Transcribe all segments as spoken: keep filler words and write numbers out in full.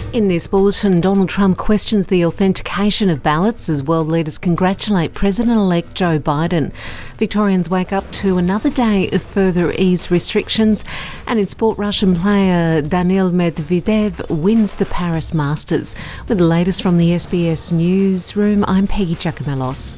In this bulletin, Donald Trump questions the authentication of ballots as world leaders congratulate President-elect Joe Biden. Victorians wake up to another day of further ease restrictions. And in sport, Russian player Daniil Medvedev wins the Paris Masters. With the latest from the S B S Newsroom, I'm Peggy Giacomellos.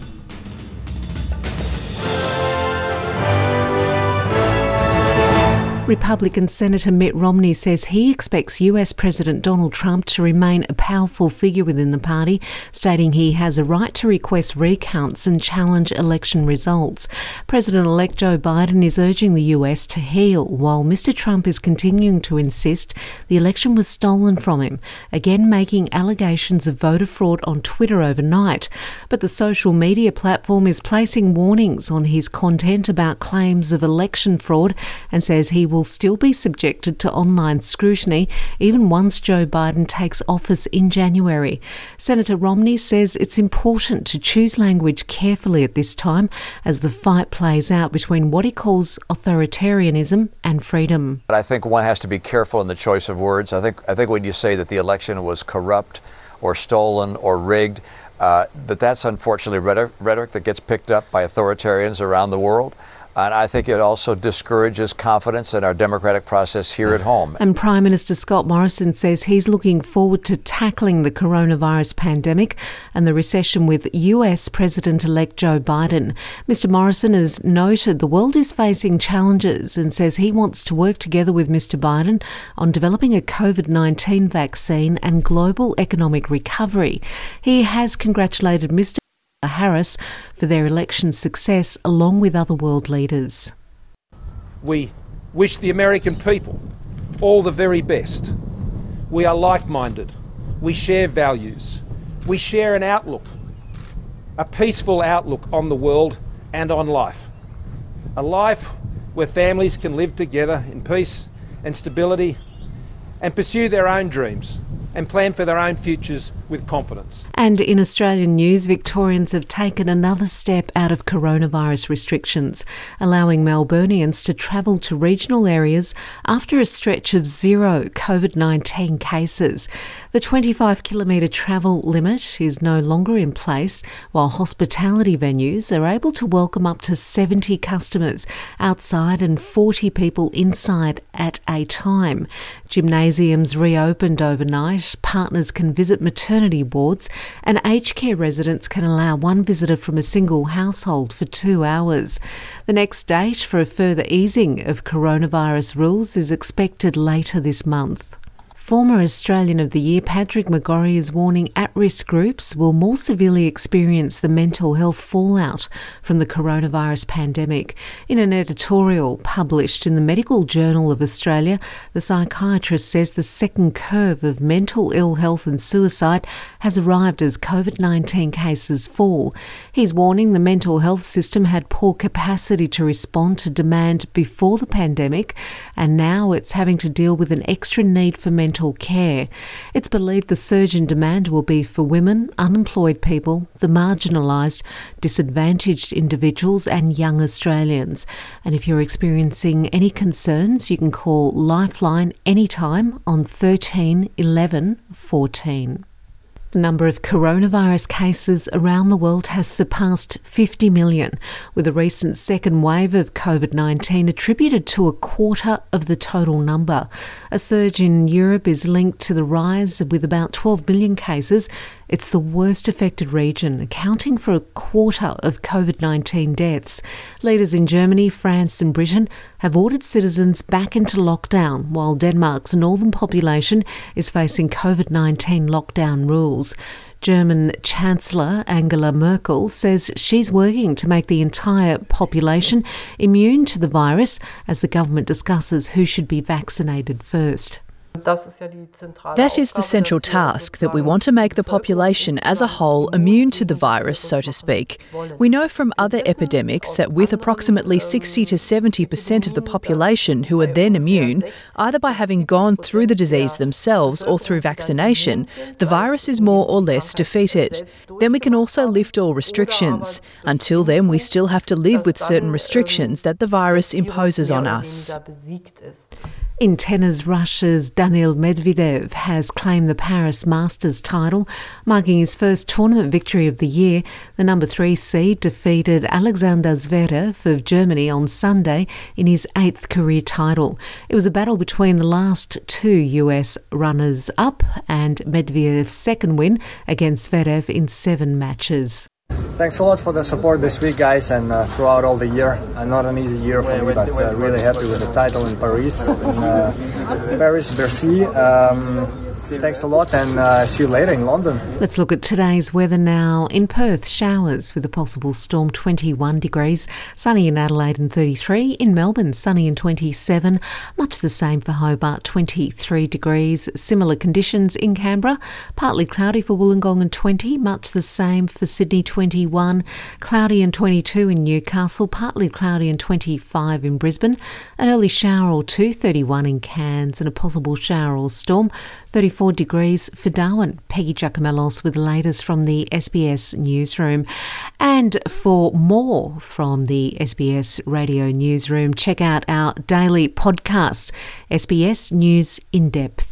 Republican Senator Mitt Romney says he expects U S President Donald Trump to remain a powerful figure within the party, stating he has a right to request recounts and challenge election results. President-elect Joe Biden is urging the U S to heal, while Mister Trump is continuing to insist the election was stolen from him, again making allegations of voter fraud on Twitter overnight. But the social media platform is placing warnings on his content about claims of election fraud and says he will still be subjected to online scrutiny even once Joe Biden takes office in January. Senator Romney says it's important to choose language carefully at this time as the fight plays out between what he calls authoritarianism and freedom. I think one has to be careful in the choice of words. I think I think when you say that the election was corrupt or stolen or rigged, uh, that that's unfortunately rhetoric, rhetoric that gets picked up by authoritarians around the world. And I think it also discourages confidence in our democratic process here at home. And Prime Minister Scott Morrison says he's looking forward to tackling the coronavirus pandemic and the recession with U S President-elect Joe Biden. Mister Morrison has noted the world is facing challenges and says he wants to work together with Mister Biden on developing a COVID nineteen vaccine and global economic recovery. He has congratulated Mister Harris for their election success along with other world leaders. We wish the American people all the very best. We are like-minded. We share values. We share an outlook, a peaceful outlook on the world and on life. A life where families can live together in peace and stability and pursue their own dreams and plan for their own futures with confidence. And in Australian news, Victorians have taken another step out of coronavirus restrictions, allowing Melburnians to travel to regional areas after a stretch of zero COVID nineteen cases. The twenty-five kilometre travel limit is no longer in place, while hospitality venues are able to welcome up to seventy customers outside and forty people inside at a time. Gymnasiums reopened overnight, partners can visit maternity wards, and aged care residents can allow one visitor from a single household for two hours. The next date for a further easing of coronavirus rules is expected later this month. Former Australian of the Year Patrick McGorry is warning at-risk groups will more severely experience the mental health fallout from the coronavirus pandemic. In an editorial published in the Medical Journal of Australia, the psychiatrist says the second curve of mental ill health and suicide has arrived as COVID nineteen cases fall. He's warning the mental health system had poor capacity to respond to demand before the pandemic, and now it's having to deal with an extra need for mental care. It's believed the surge in demand will be for women, unemployed people, the marginalised, disadvantaged individuals and young Australians. And if you're experiencing any concerns, you can call Lifeline anytime on thirteen eleven fourteen. The number of coronavirus cases around the world has surpassed fifty million, with a recent second wave of COVID nineteen attributed to a quarter of the total number. A surge in Europe is linked to the rise with about twelve million cases. It's the worst affected region, accounting for a quarter of COVID nineteen deaths. Leaders in Germany, France and Britain have ordered citizens back into lockdown, while Denmark's northern population is facing COVID nineteen lockdown rules. German Chancellor Angela Merkel says she's working to make the entire population immune to the virus as the government discusses who should be vaccinated first. That is the central task, that we want to make the population as a whole immune to the virus, so to speak. We know from other epidemics that with approximately sixty to seventy percent of the population who are then immune, either by having gone through the disease themselves or through vaccination, the virus is more or less defeated. Then we can also lift all restrictions. Until then, we still have to live with certain restrictions that the virus imposes on us. In tennis, Russia's Daniil Medvedev has claimed the Paris Masters title, marking his first tournament victory of the year. The number three seed defeated Alexander Zverev of Germany on Sunday in his eighth career title. It was a battle between the last two U S runners-up and Medvedev's second win against Zverev in seven matches. Thanks a lot for the support this week, guys, and uh, throughout all the year. Uh, not an easy year for me, but uh, really happy with the title in Paris, in uh, Paris, Bercy. Um, thanks a lot, and uh, see you later in London. Let's look at today's weather now. In Perth, showers with a possible storm, twenty-one degrees. Sunny in Adelaide and thirty-three. In Melbourne, sunny and twenty-seven. Much the same for Hobart, twenty-three degrees. Similar conditions in Canberra. Partly cloudy for Wollongong and twenty. Much the same for Sydney, twenty-one. Cloudy and twenty-two in Newcastle. Partly cloudy and twenty-five in Brisbane. An early shower or two, thirty-one in Cairns. And a possible shower or storm, thirty-four degrees for Darwin. Peggy Giacomellos with the latest from the S B S Newsroom. And for more from the S B S Radio Newsroom, check out our daily podcast, S B S News In Depth.